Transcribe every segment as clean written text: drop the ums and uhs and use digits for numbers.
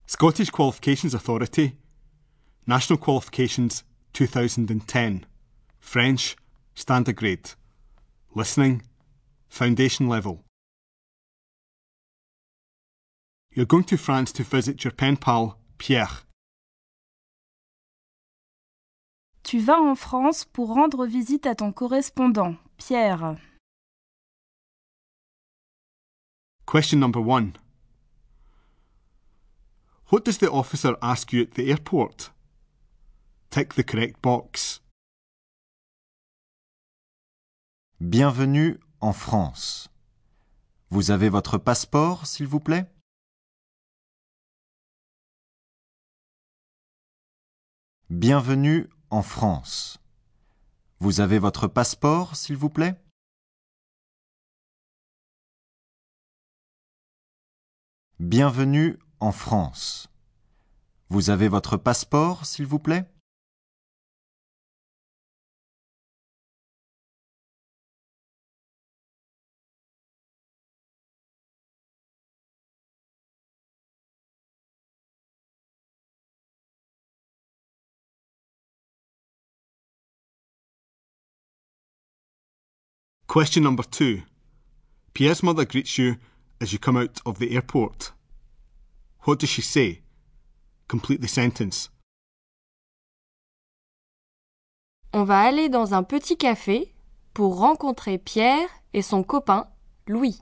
Scottish Qualifications Authority, National Qualifications 2010, French, Standard Grade, Listening, Foundation Level. You're going to France to visit your pen pal, Pierre. Tu vas en France pour rendre visite à ton correspondant, Pierre. Question number 1. What does the officer ask you at the airport? Tick the correct box. Bienvenue en France. Vous avez votre passeport, s'il vous plaît? Bienvenue en France. Vous avez votre passeport, s'il vous plaît? Bienvenue en France. Vous avez votre passeport, s'il vous plaît? Question number 2. Pierre's mother greets you as you come out of the airport. What does she say? Complete the sentence. On va aller dans un petit café pour rencontrer Pierre et son copain, Louis.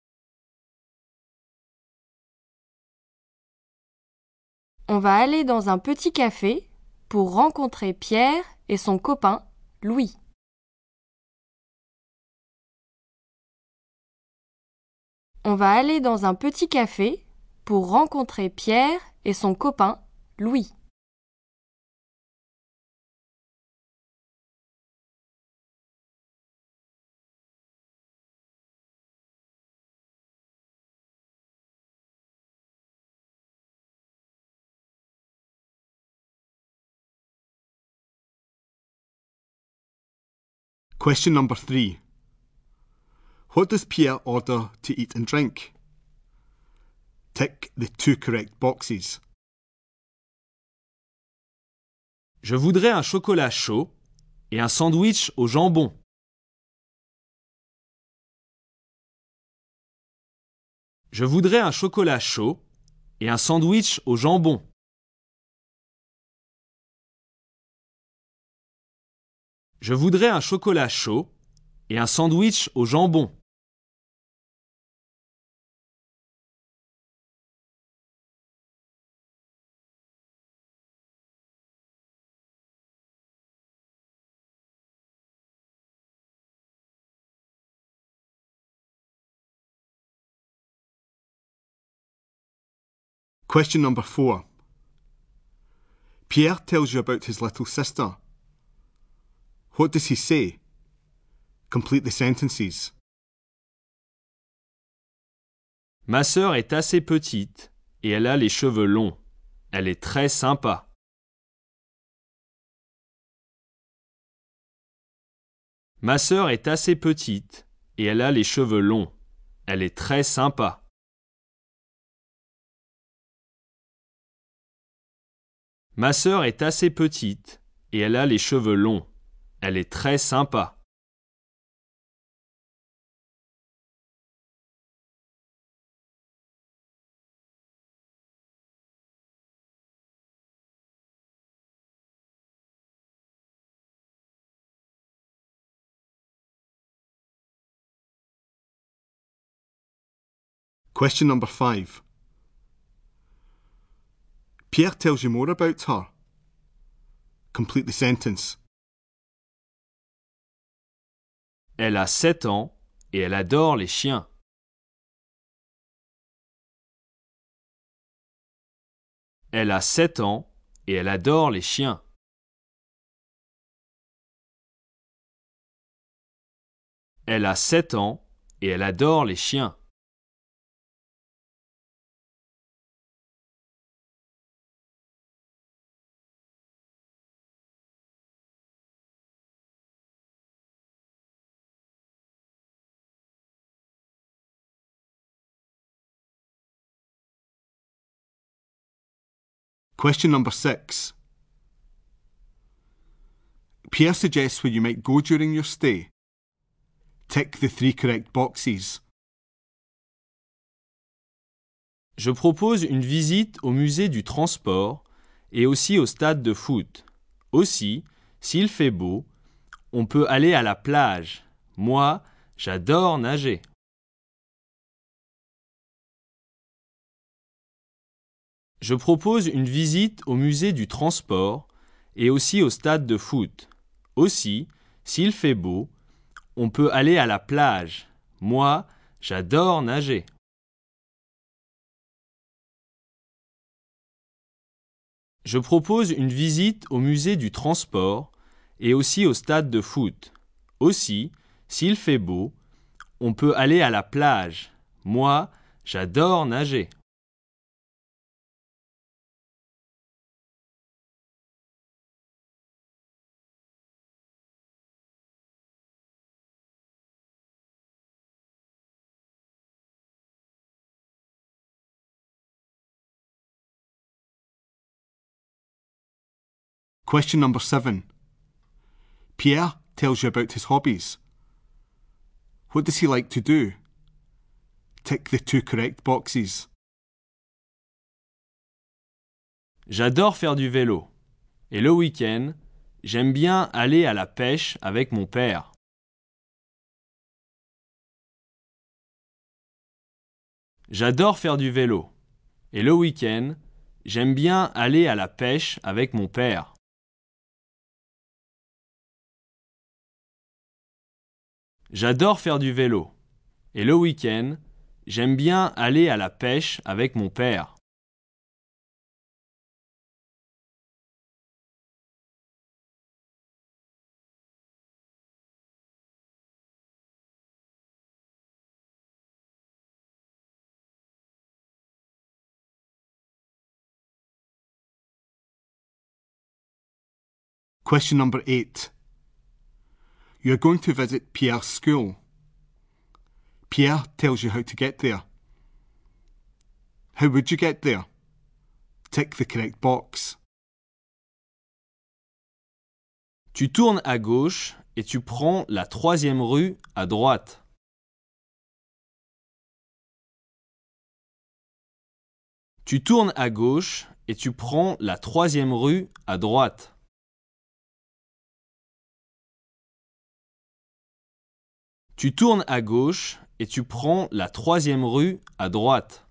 On va aller dans un petit café pour rencontrer Pierre et son copain, Louis. On va aller dans un petit café pour rencontrer Pierre et son copain, Louis. Question number 3. What does Pierre order to eat and drink? Tick the 2 correct boxes. Je voudrais un chocolat chaud et un sandwich au jambon. Je voudrais un chocolat chaud et un sandwich au jambon. Je voudrais un chocolat chaud et un sandwich au jambon. Question number 4. Pierre tells you about his little sister. What does he say? Complete the sentences. Ma sœur est assez petite et elle a les cheveux longs. Elle est très sympa. Ma sœur est assez petite et elle a les cheveux longs. Elle est très sympa. Ma sœur est assez petite et elle a les cheveux longs. Elle est très sympa. Question number 5. Pierre tells you more about her. Complete the sentence. Elle a 7 ans et elle adore les chiens. Elle a 7 ans et elle adore les chiens. Elle a 7 ans et elle adore les chiens. Question number 6. Pierre suggests where you might go during your stay. Tick the 3 correct boxes. Je propose une visite au musée du transport et aussi au stade de foot. Aussi, s'il fait beau, on peut aller à la plage. Moi, j'adore nager. Je propose une visite au musée du transport et aussi au stade de foot. Aussi, s'il fait beau, on peut aller à la plage. Moi, j'adore nager. Je propose une visite au musée du transport et aussi au stade de foot. Aussi, s'il fait beau, on peut aller à la plage. Moi, j'adore nager. Question number 7. Pierre tells you about his hobbies. What does he like to do? Tick the 2 correct boxes. J'adore faire du vélo. Et le week-end, j'aime bien aller à la pêche avec mon père. J'adore faire du vélo. Et le week-end, j'aime bien aller à la pêche avec mon père. J'adore faire du vélo. Et le week-end, j'aime bien aller à la pêche avec mon père. Question number 8. You are going to visit Pierre's school. Pierre tells you how to get there. How would you get there? Tick the correct box. Tu tournes à gauche et tu prends la 3e rue à droite. Tu tournes à gauche et tu prends la 3e rue à droite. Tu tournes à gauche et tu prends la 3e rue à droite.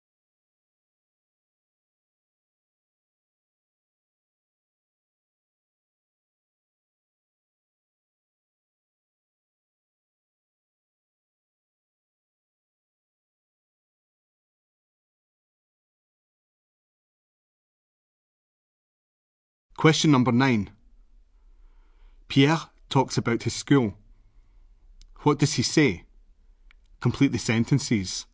Question number 9. Pierre talks about his school. What does he say? Complete the sentences.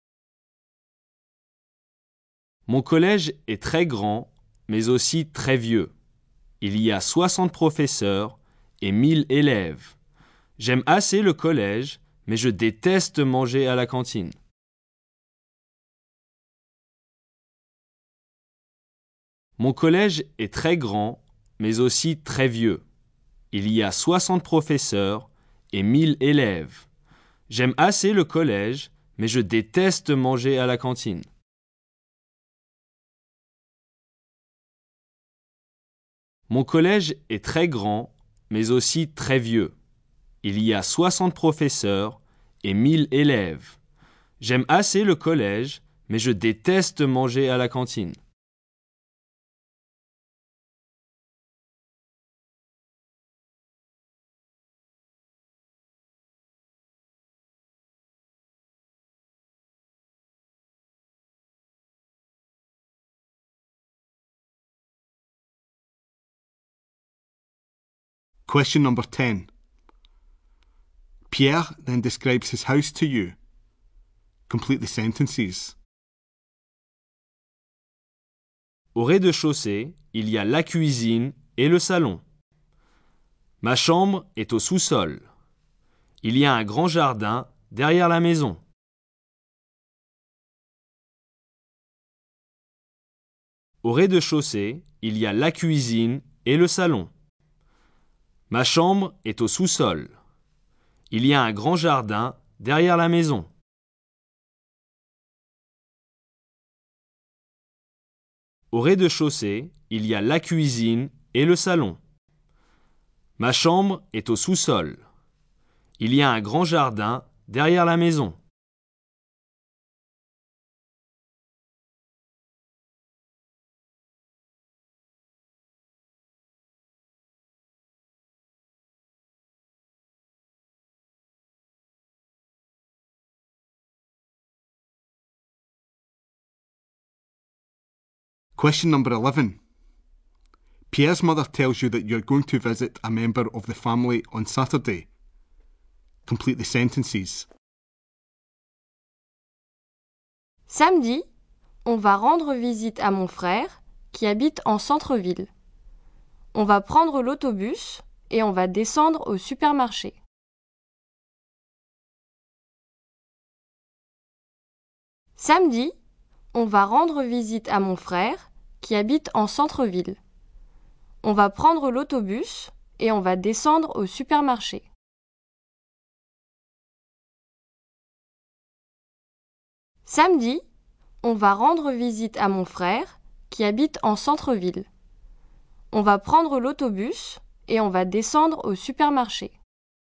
Mon collège est très grand, mais aussi très vieux. Il y a 60 professeurs et 1000 élèves. J'aime assez le collège, mais je déteste manger à la cantine. Mon collège est très grand, mais aussi très vieux. Il y a 60 professeurs et 1000 élèves. J'aime assez le collège, mais je déteste manger à la cantine. Mon collège est très grand, mais aussi très vieux. Il y a 60 professeurs et 1000 élèves. J'aime assez le collège, mais je déteste manger à la cantine. Question number 10. Pierre then describes his house to you. Complete the sentences. Au rez-de-chaussée, il y a la cuisine et le salon. Ma chambre est au sous-sol. Il y a un grand jardin derrière la maison. Au rez-de-chaussée, il y a la cuisine et le salon. Ma chambre est au sous-sol. Il y a un grand jardin derrière la maison. Au rez-de-chaussée, il y a la cuisine et le salon. Ma chambre est au sous-sol. Il y a un grand jardin derrière la maison. Question number 11. Pierre's mother tells you that you're going to visit a member of the family on Saturday. Complete the sentences. Samedi, on va rendre visite à mon frère qui habite en centre-ville. On va prendre l'autobus et on va descendre au supermarché. Samedi, on va rendre visite à mon frère qui habite en centre-ville. On va prendre l'autobus et on va descendre au supermarché. Samedi, on va rendre visite à mon frère qui habite en centre-ville. On va prendre l'autobus et on va descendre au supermarché.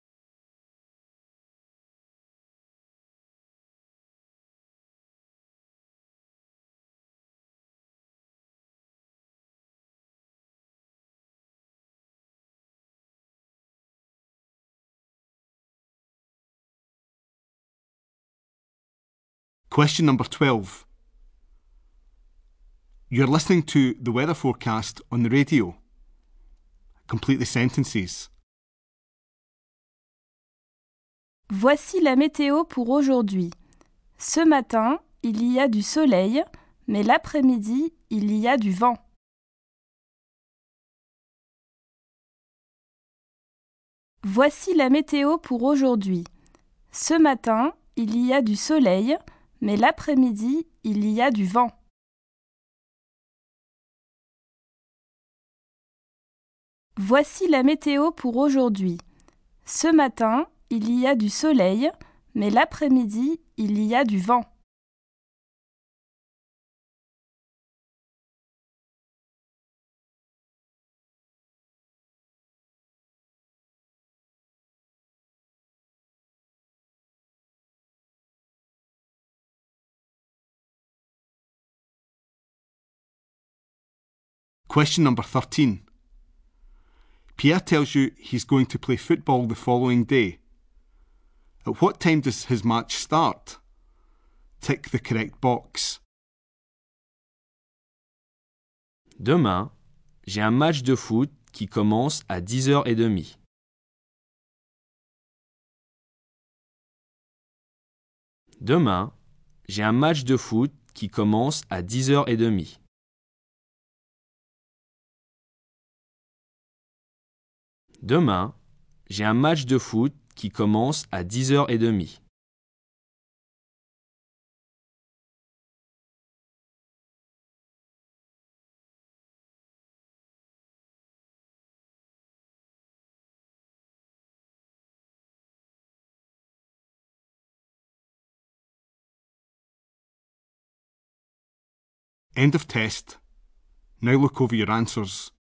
Question number 12. You're listening to the weather forecast on the radio. Complete the sentences. Voici la météo pour aujourd'hui. Ce matin, il y a du soleil, mais l'après-midi, il y a du vent. Voici la météo pour aujourd'hui. Ce matin, il y a du soleil, mais l'après-midi, il y a du vent. Voici la météo pour aujourd'hui. Ce matin, il y a du soleil, mais l'après-midi, il y a du vent. Question number 13. Pierre tells you he's going to play football the following day. At what time does his match start? Tick the correct box. Demain, j'ai un match de foot qui commence à 10h30. Demain, j'ai un match de foot qui commence à 10h30. Demain, j'ai un match de foot qui commence à 10h30. End of test. Now look over your answers.